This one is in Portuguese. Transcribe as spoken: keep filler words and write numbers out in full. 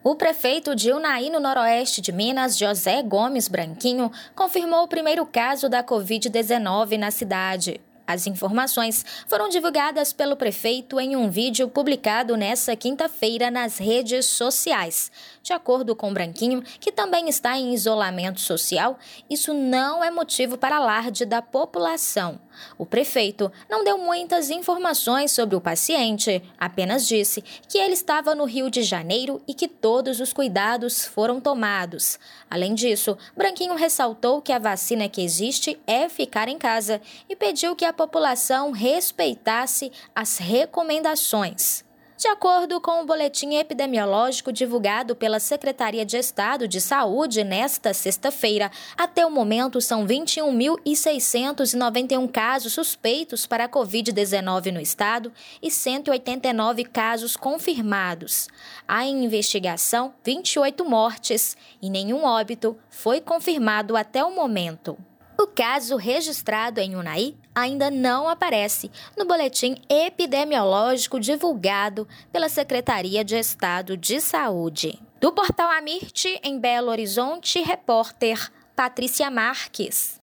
O prefeito de Unai, no noroeste de Minas, José Gomes Branquinho, confirmou o primeiro caso da covid dezenove na cidade. As informações foram divulgadas pelo prefeito em um vídeo publicado nesta quinta-feira nas redes sociais. De acordo com Branquinho, que também está em isolamento social, isso não é motivo para alarde da população. O prefeito não deu muitas informações sobre o paciente, apenas disse que ele estava no Rio de Janeiro e que todos os cuidados foram tomados. Além disso, Branquinho ressaltou que a vacina que existe é ficar em casa e pediu que a população respeitasse as recomendações. De acordo com o boletim epidemiológico divulgado pela Secretaria de Estado de Saúde nesta sexta-feira, até o momento são vinte e um mil seiscentos e noventa e um casos suspeitos para a covid dezenove no estado e cento e oitenta e nove casos confirmados. Há em investigação vinte e oito mortes e nenhum óbito foi confirmado até o momento. O caso registrado em Unai ainda não aparece no boletim epidemiológico divulgado pela Secretaria de Estado de Saúde. Do Portal Amirte, em Belo Horizonte, repórter Patrícia Marques.